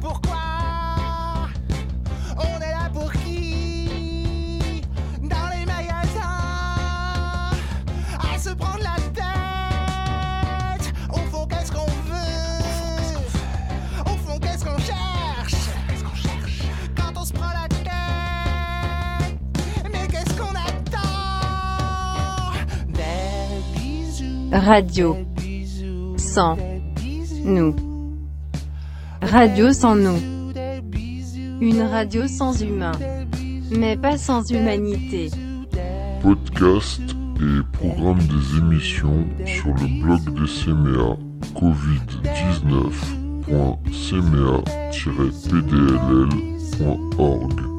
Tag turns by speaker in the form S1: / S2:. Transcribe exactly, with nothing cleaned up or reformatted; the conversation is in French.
S1: pourquoi. On est là pour qui? Dans les magasins, à se prendre la tête. Au fond, qu'est-ce qu'on veut? Au fond, qu'est-ce qu'on cherche? Quand on se prend la tête, mais qu'est-ce qu'on attend? Des bisous.
S2: Radio. Sans nous. Radio sans nous. Une radio sans humain, mais pas sans humanité.
S3: Podcast et programme des émissions sur le blog de Semea, covid dix-neuf point semea tiret p d l l point org.